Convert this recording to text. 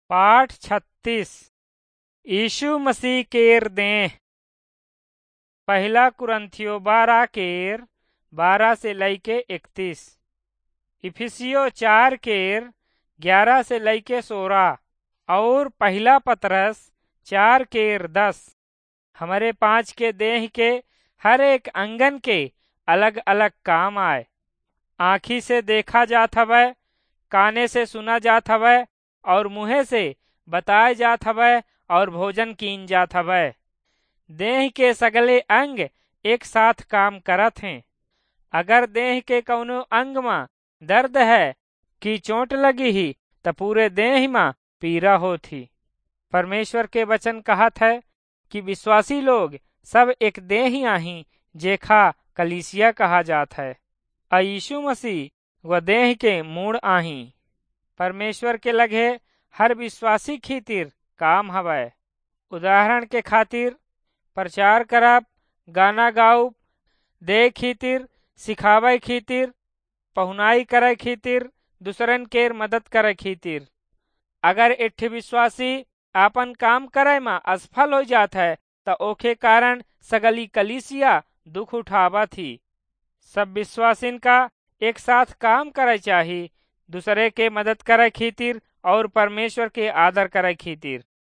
पाठ 36 यीशु मसीह केर देह। पहला कुरंथियो 12 केर 12 से लैके 31, इफिसियो 4 केर 11 से लैके 16 और पहला पतरस 4 केर 10। हमारे 5 के देह के हर एक अंगन के अलग अलग काम आए। आँखी से देखा जात हवै, काने से सुना जात हवै और मुँहे से बताए जात हवै और भोजन कीन जात हवै। देह के सगले अंग एक साथ काम करत हैं। अगर देह के कौनो अंग में दर्द है कि चोट लगी ही तो पूरे देह में पीड़ा होती। परमेश्वर के वचन कहत है कि विश्वासी लोग सब एक देह ही आही, जेखा कलीसिया कहा जात है। यीशु मसीह व देह के मूड़ आही। परमेश्वर के लगे हर विश्वासी खातिर काम हवै। उदाहरण के खातिर प्रचार करब, गाना गाउब, देह खातिर, सिखावे खातिर, पहुनाई करे खातिर, दूसरन के मदद करे खातिर। अगर एक विश्वासी आपन काम करे में असफल हो जात है तो ओके कारण सगली कलीसिया दुख उठावत ही। सब विश्वासिन का एक साथ काम करे चाहिए, दूसरे के मदद करे खातिर और परमेश्वर के आदर करे खातिर।